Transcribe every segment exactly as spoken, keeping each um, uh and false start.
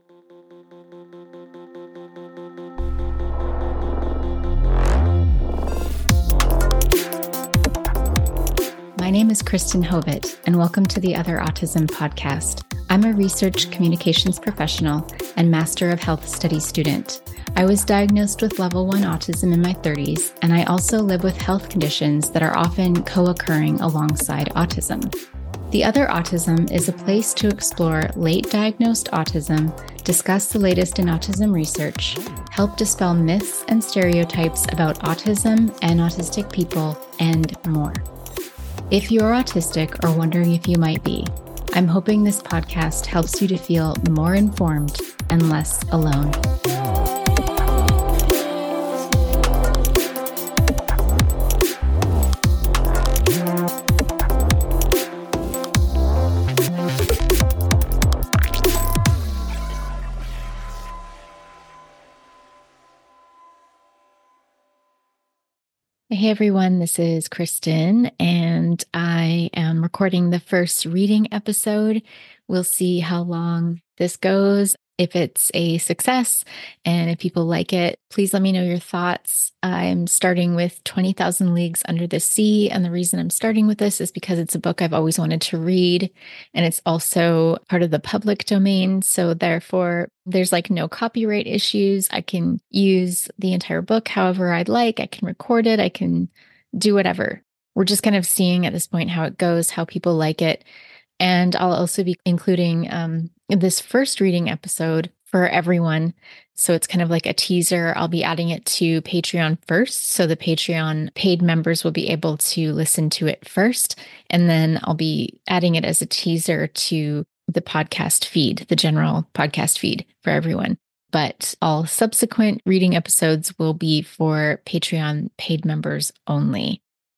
My name is Kristen Hovitt, and welcome to the Other Autism podcast. I'm a research communications professional and Master of Health Studies student. I was diagnosed with level one autism in my thirties, and I also live with health conditions that are often co-occurring alongside autism. The Other Autism is a place to explore late diagnosed autism, discuss the latest in autism research, help dispel myths and stereotypes about autism and autistic people, and more. If you're autistic or wondering if you might be, I'm hoping this podcast helps you to feel more informed and less alone. Hey everyone, this is Kristen, and I am recording the first reading episode. We'll see how long this goes, if it's a success, and if people like it. Please let me know your thoughts. I'm starting with twenty thousand Leagues Under the Sea, and the reason I'm starting with this is because it's a book I've always wanted to read, and it's also part of the public domain, so therefore there's like no copyright issues. I can use the entire book however I'd like. I can record it. I can do whatever. We're just kind of seeing at this point how it goes, how people like it. And I'll also be including um, this first reading episode for everyone. So it's kind of like a teaser. I'll be adding it to Patreon first. So the Patreon paid members will be able to listen to it first. And then I'll be adding it as a teaser to the podcast feed, the general podcast feed for everyone. But all subsequent reading episodes will be for Patreon paid members only.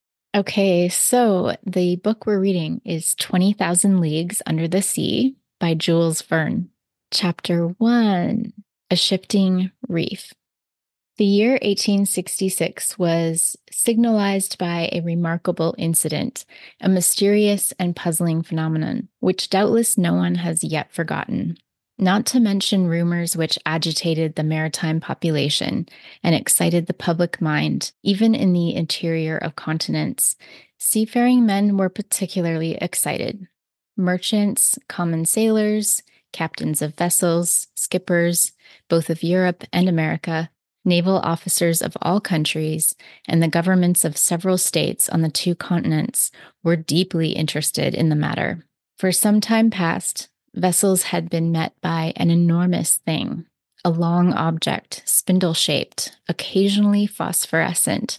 Okay, so the book we're reading is twenty thousand Leagues Under the Sea by Jules Verne. Chapter one, A Shifting Reef. The year eighteen sixty-six was signalized by a remarkable incident, a mysterious and puzzling phenomenon, which doubtless no one has yet forgotten. Not to mention rumors which agitated the maritime population and excited the public mind, even in the interior of continents, seafaring men were particularly excited. Merchants, common sailors, captains of vessels, skippers, both of Europe and America, naval officers of all countries, and the governments of several states on the two continents were deeply interested in the matter. For some time past, vessels had been met by an enormous thing, a long object, spindle-shaped, occasionally phosphorescent,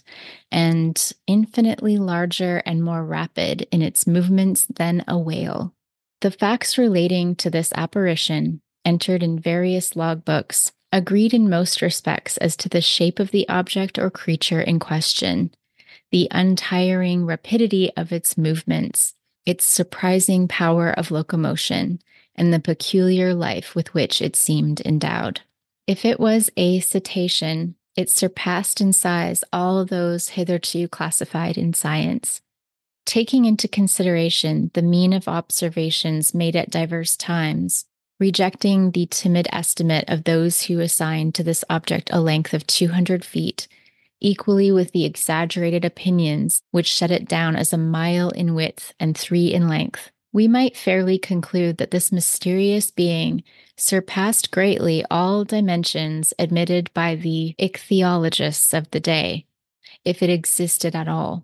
and infinitely larger and more rapid in its movements than a whale. The facts relating to this apparition, entered in various logbooks, agreed in most respects as to the shape of the object or creature in question, the untiring rapidity of its movements, its surprising power of locomotion, and the peculiar life with which it seemed endowed. If it was a cetacean, it surpassed in size all those hitherto classified in science. Taking into consideration the mean of observations made at diverse times, rejecting the timid estimate of those who assigned to this object a length of two hundred feet, equally with the exaggerated opinions which set it down as a mile in width and three in length, we might fairly conclude that this mysterious being surpassed greatly all dimensions admitted by the ichthyologists of the day, if it existed at all.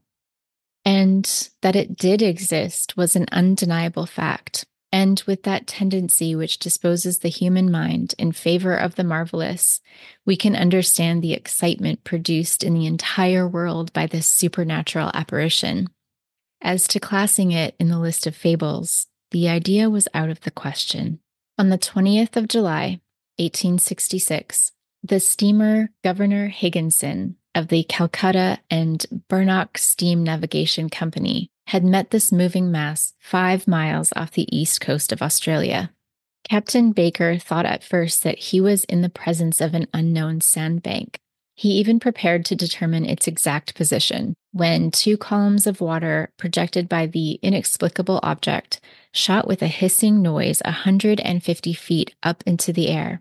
And that it did exist was an undeniable fact, and with that tendency which disposes the human mind in favor of the marvelous, we can understand the excitement produced in the entire world by this supernatural apparition. As to classing it in the list of fables, the idea was out of the question. On the twentieth of July, eighteen sixty-six, the steamer Governor Higginson of the Calcutta and Burnock Steam Navigation Company had met this moving mass five miles off the east coast of Australia. Captain Baker thought at first that he was in the presence of an unknown sandbank, He even prepared to determine its exact position when two columns of water projected by the inexplicable object shot with a hissing noise one hundred fifty feet up into the air.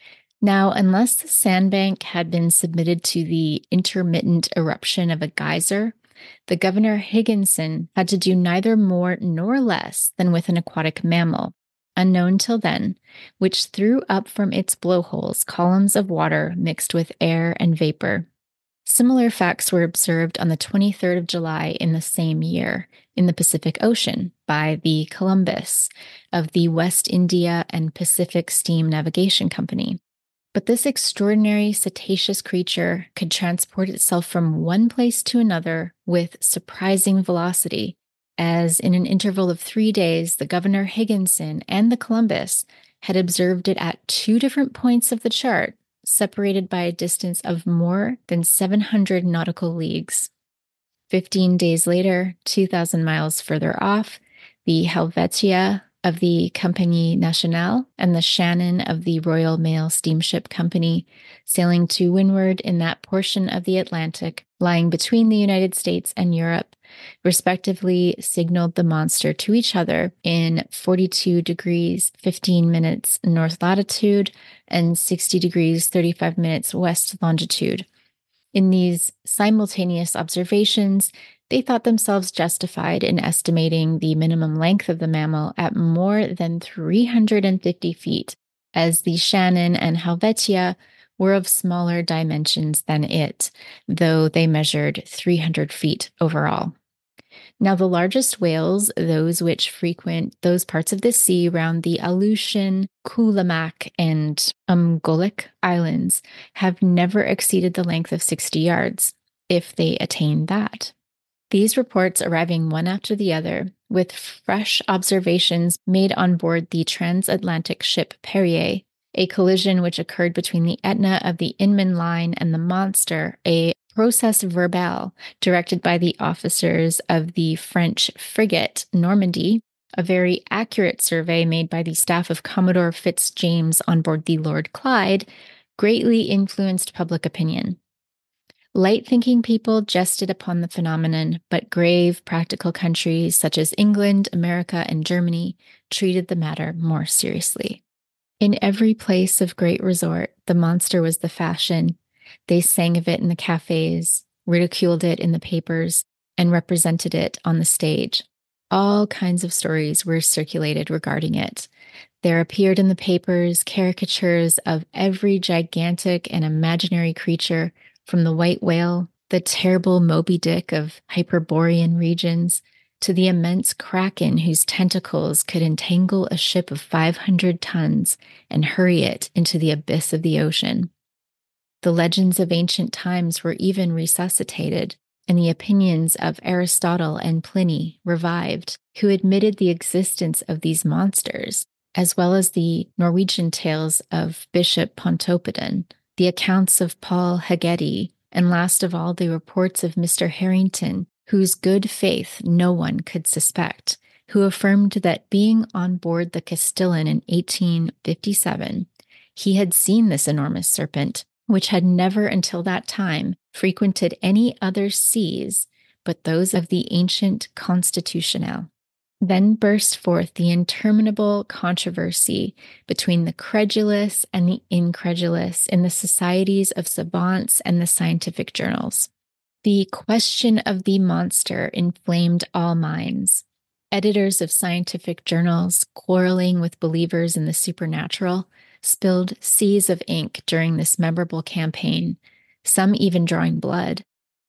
Now, unless the sandbank had been submitted to the intermittent eruption of a geyser, the Governor Higginson had to do neither more nor less than with an aquatic mammal, unknown till then, which threw up from its blowholes columns of water mixed with air and vapor. Similar facts were observed on the twenty-third of July in the same year in the Pacific Ocean by the Columbus of the West India and Pacific Steam Navigation Company. But this extraordinary cetaceous creature could transport itself from one place to another with surprising velocity, as in an interval of three days, the Governor Higginson and the Columbus had observed it at two different points of the chart, separated by a distance of more than seven hundred nautical leagues. Fifteen days later, two thousand miles further off, the Helvetia of the Compagnie Nationale and the Shannon of the Royal Mail Steamship Company, sailing to windward in that portion of the Atlantic lying between the United States and Europe, respectively signaled the monster to each other in forty-two degrees fifteen minutes north latitude and sixty degrees thirty-five minutes west longitude. In these simultaneous observations, they thought themselves justified in estimating the minimum length of the mammal at more than three hundred fifty feet, as the Shannon and Helvetia were of smaller dimensions than it, though they measured three hundred feet overall. Now, the largest whales, those which frequent those parts of the sea around the Aleutian, Coolamac, and Umgolic Islands, have never exceeded the length of sixty yards, if they attain that. These reports arriving one after the other, with fresh observations made on board the transatlantic ship Perrier, a collision which occurred between the Etna of the Inman Line and the monster, a procès verbal directed by the officers of the French frigate Normandy, a very accurate survey made by the staff of Commodore Fitzjames on board the Lord Clyde, greatly influenced public opinion. Light-thinking people jested upon the phenomenon, but grave, practical countries such as England, America, and Germany treated the matter more seriously. In every place of great resort, the monster was the fashion. They sang of it in the cafes, ridiculed it in the papers, and represented it on the stage. All kinds of stories were circulated regarding it. There appeared in the papers caricatures of every gigantic and imaginary creature, from the white whale, the terrible Moby Dick of Hyperborean regions, to the immense kraken whose tentacles could entangle a ship of five hundred tons and hurry it into the abyss of the ocean. The legends of ancient times were even resuscitated, and the opinions of Aristotle and Pliny revived, who admitted the existence of these monsters, as well as the Norwegian tales of Bishop Pontoppidan, the accounts of Paul Haggerty, and last of all, the reports of Mister Harrington, whose good faith no one could suspect, who affirmed that being on board the Castilian in eighteen fifty-seven, he had seen this enormous serpent, which had never until that time frequented any other seas but those of the ancient Constitutional. Then burst forth the interminable controversy between the credulous and the incredulous in the societies of savants and the scientific journals. The question of the monster inflamed all minds. Editors of scientific journals, quarreling with believers in the supernatural, spilled seas of ink during this memorable campaign, some even drawing blood.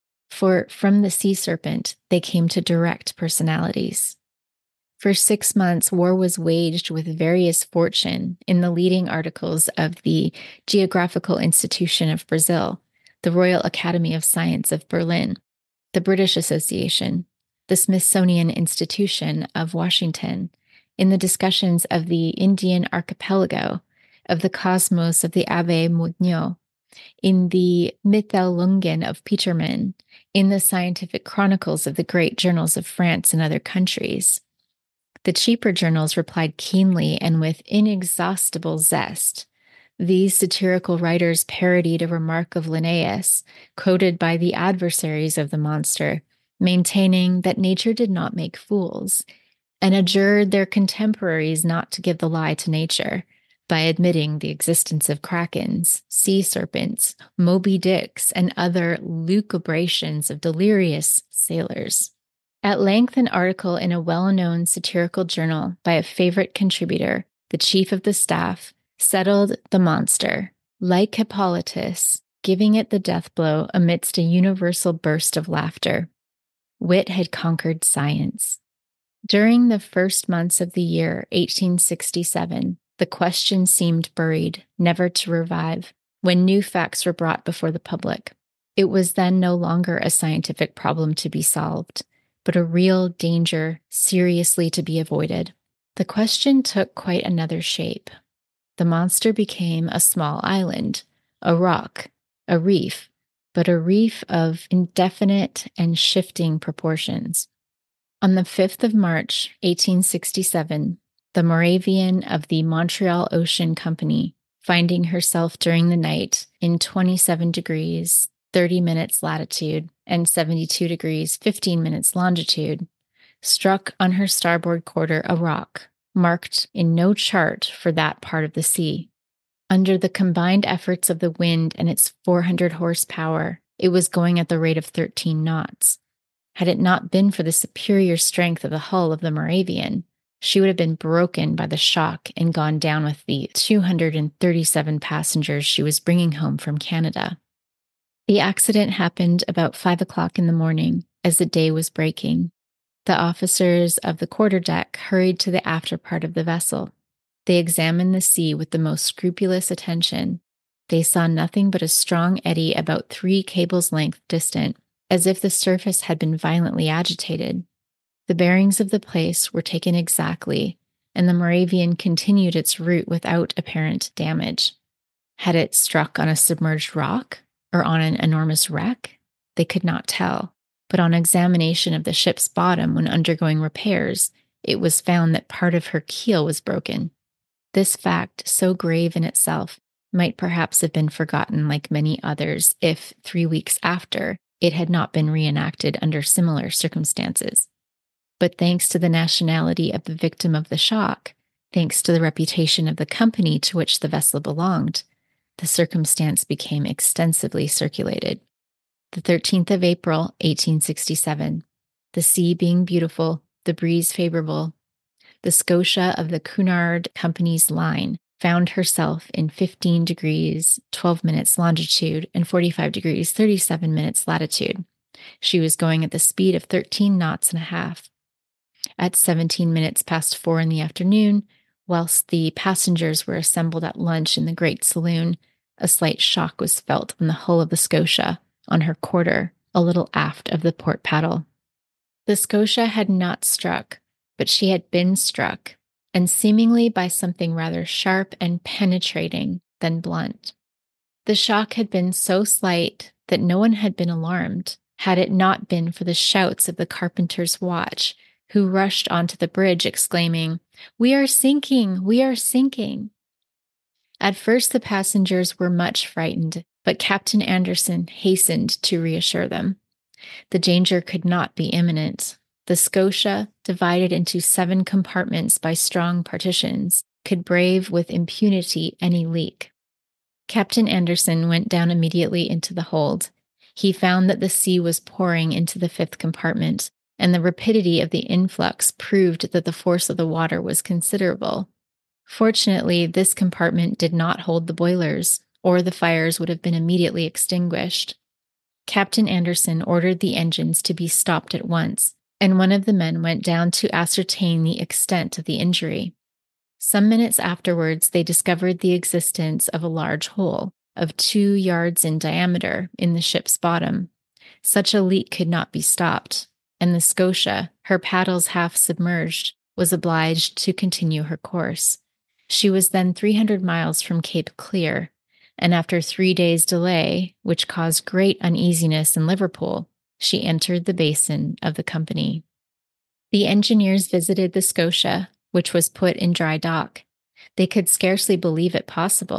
For from the sea serpent, they came to direct personalities. For six months, war was waged with various fortune in the leading articles of the Geographical Institution of Brazil, the Royal Academy of Science of Berlin, the British Association, the Smithsonian Institution of Washington, in the discussions of the Indian Archipelago, of the cosmos of the Abbé Mougnot, in the Mythalungen of Petermann, in the scientific chronicles of the great journals of France and other countries. The cheaper journals replied keenly and with inexhaustible zest. These satirical writers parodied a remark of Linnaeus, quoted by the adversaries of the monster, maintaining that nature did not make fools, and adjured their contemporaries not to give the lie to nature by admitting the existence of krakens, sea serpents, Moby Dicks, and other lucubrations of delirious sailors. At length, an article in a well-known satirical journal by a favorite contributor, the chief of the staff, settled the monster, like Hippolytus, giving it the death blow amidst a universal burst of laughter. Wit had conquered science. During the first months of the year eighteen sixty-seven, the question seemed buried, never to revive, when new facts were brought before the public. It was then no longer a scientific problem to be solved, but a real danger seriously to be avoided. The question took quite another shape. The monster became a small island, a rock, a reef, but a reef of indefinite and shifting proportions. On the fifth of March, eighteen sixty-seven, the Moravian of the Montreal Ocean Company, finding herself during the night in twenty-seven degrees, thirty minutes latitude and seventy-two degrees, fifteen minutes longitude, struck on her starboard quarter a rock, marked in no chart for that part of the sea. Under the combined efforts of the wind and its four hundred horsepower, it was going at the rate of thirteen knots. Had it not been for the superior strength of the hull of the Moravian, she would have been broken by the shock and gone down with the two hundred thirty-seven passengers she was bringing home from Canada. The accident happened about five o'clock in the morning, as the day was breaking. The officers of the quarterdeck hurried to the after part of the vessel. They examined the sea with the most scrupulous attention. They saw nothing but a strong eddy about three cables' length distant, as if the surface had been violently agitated. The bearings of the place were taken exactly, and the Moravian continued its route without apparent damage. Had it struck on a submerged rock, or on an enormous wreck? They could not tell, but on examination of the ship's bottom when undergoing repairs, it was found that part of her keel was broken. This fact, so grave in itself, might perhaps have been forgotten like many others if, three weeks after, it had not been reenacted under similar circumstances. But thanks to the nationality of the victim of the shock, thanks to the reputation of the company to which the vessel belonged, the circumstance became extensively circulated. The thirteenth of April, eighteen sixty-seven, the sea being beautiful, the breeze favorable, the Scotia of the Cunard Company's line found herself in fifteen degrees, twelve minutes longitude and forty-five degrees, thirty-seven minutes latitude. She was going at the speed of thirteen knots and a half. At seventeen minutes past four in the afternoon, whilst the passengers were assembled at lunch in the great saloon, a slight shock was felt on the hull of the Scotia, on her quarter, a little aft of the port paddle. The Scotia had not struck, but she had been struck, and seemingly by something rather sharp and penetrating than blunt. The shock had been so slight that no one had been alarmed, had it not been for the shouts of the carpenter's watch, who rushed onto the bridge exclaiming, "We are sinking! We are sinking!" At first the passengers were much frightened, but Captain Anderson hastened to reassure them. The danger could not be imminent. The Scotia, divided into seven compartments by strong partitions, could brave with impunity any leak. Captain Anderson went down immediately into the hold. He found that the sea was pouring into the fifth compartment, and the rapidity of the influx proved that the force of the water was considerable. Fortunately, this compartment did not hold the boilers, or the fires would have been immediately extinguished. Captain Anderson ordered the engines to be stopped at once, and one of the men went down to ascertain the extent of the injury. Some minutes afterwards, they discovered the existence of a large hole, of two yards in diameter, in the ship's bottom. Such a leak could not be stopped, and the Scotia, her paddles half submerged, was obliged to continue her course. She was then three hundred miles from Cape Clear, and after three days' delay, which caused great uneasiness in Liverpool, she entered the basin of the company. The engineers visited the Scotia, which was put in dry dock. They could scarcely believe it possible,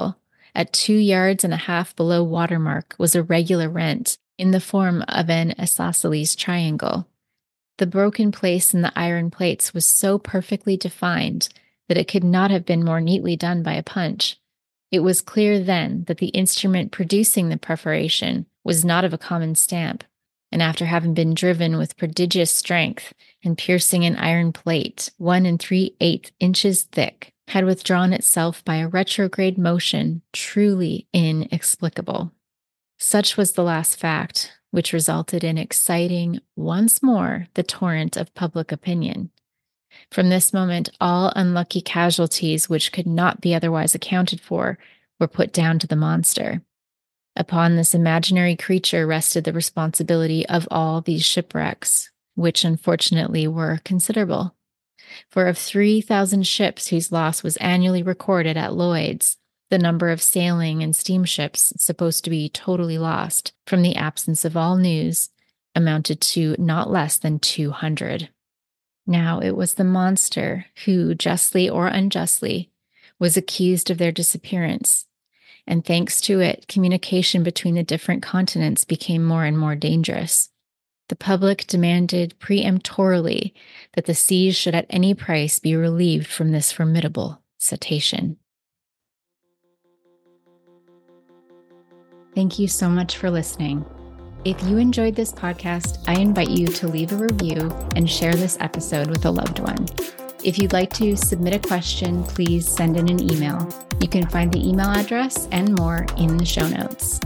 at two yards and a half below watermark was a regular rent in the form of an isosceles triangle. The broken place in the iron plates was so perfectly defined that it could not have been more neatly done by a punch. It was clear then that the instrument producing the perforation was not of a common stamp, and after having been driven with prodigious strength and piercing an iron plate one and three-eighths inches thick, had withdrawn itself by a retrograde motion truly inexplicable. Such was the last fact, which resulted in exciting once more the torrent of public opinion. From this moment, all unlucky casualties which could not be otherwise accounted for were put down to the monster. Upon this imaginary creature rested the responsibility of all these shipwrecks, which unfortunately were considerable. For of three thousand ships whose loss was annually recorded at Lloyd's, the number of sailing and steamships supposed to be totally lost from the absence of all news amounted to not less than two hundred. Now it was the monster who, justly or unjustly, was accused of their disappearance, and thanks to it, communication between the different continents became more and more dangerous. The public demanded peremptorily that the seas should at any price be relieved from this formidable cetacean. Thank you so much for listening. If you enjoyed this podcast, I invite you to leave a review and share this episode with a loved one. If you'd like to submit a question, please send in an email. You can find the email address and more in the show notes.